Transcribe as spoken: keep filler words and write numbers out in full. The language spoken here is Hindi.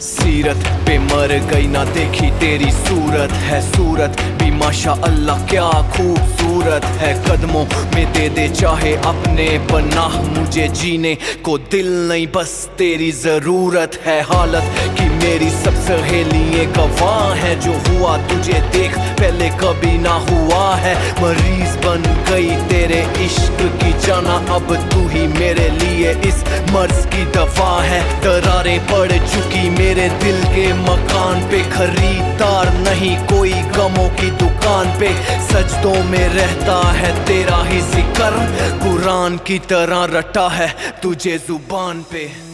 सीरत पे मर गई ना देखी तेरी सूरत है, सूरत भी माशा अल्लाह क्या खूबसूरत है। कदमों में दे दे चाहे अपने पनाह, मुझे जीने को दिल नहीं बस तेरी जरूरत है। हालत की मेरी सब सहेलियां गवाह है, जो हुआ तुझे देख पहले कभी ना हुआ है। मरीज बन गई तेरे इश्क की जाना, अब तू ही मेरे लिए इस मर्ज की दवा है। दरारें पड़ चुकी मेरे दिल के मकान पे, खरीदार नहीं कोई गमों की दुकान पे। सजदों में रहता है तेरा ही जिक्र, कुरान की तरह रटा है तुझे जुबान पे।